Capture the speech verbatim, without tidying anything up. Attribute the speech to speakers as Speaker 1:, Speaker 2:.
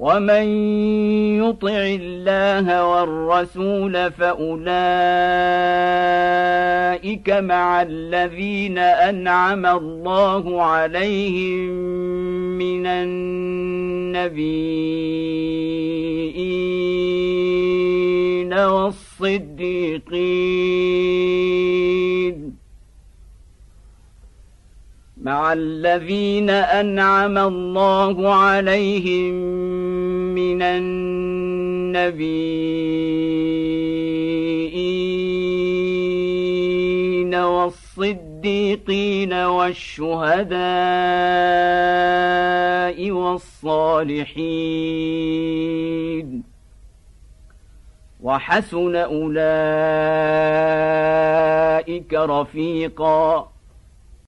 Speaker 1: ومن يطع الله والرسول فأولئك مع الذين أنعم الله عليهم من النبيين والصديقين مع الذين أنعم الله عليهم من النبيين والصديقين والشهداء والصالحين وحسن أولئك رفيقا